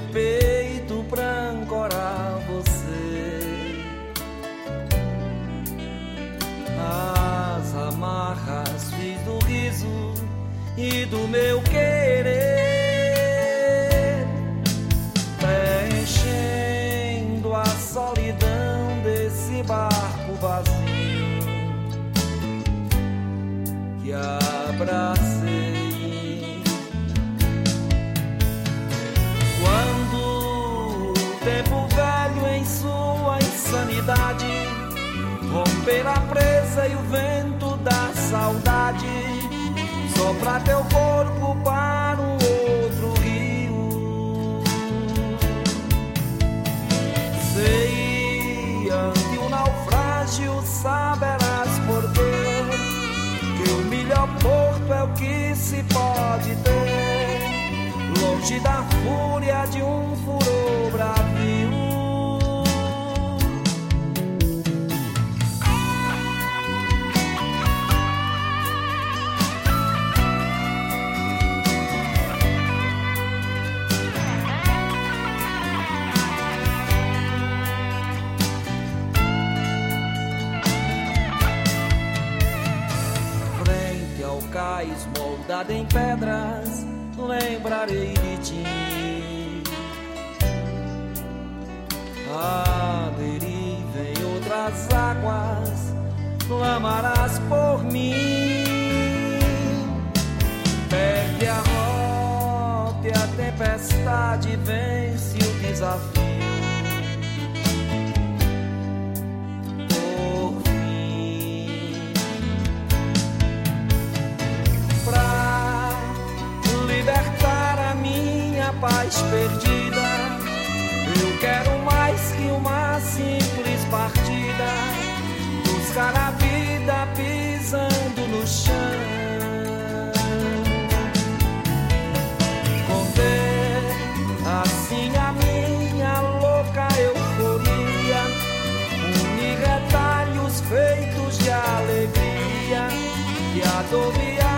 meu peito pra ancorar você. As amarras fiz do riso e do meu querer, preenchendo a solidão desse barco vazio que abracei. Quando o tempo velho em sua insanidade romper a presa e o vento da saudade sopra teu corpo para um outro rio, sei, ante o naufrágio saberás por quê, que o melhor porto é o que se pode ter, longe da fúria de um furor bravio. Cais moldada em pedras, lembrarei de ti. A deriva em outras águas, clamarás por mim. Perde a rota e a tempestade vence o desafio. Paz perdida, eu quero mais que uma simples partida, buscar a vida pisando no chão, conter assim a minha louca euforia, unir retalhos feitos de alegria, que a dor me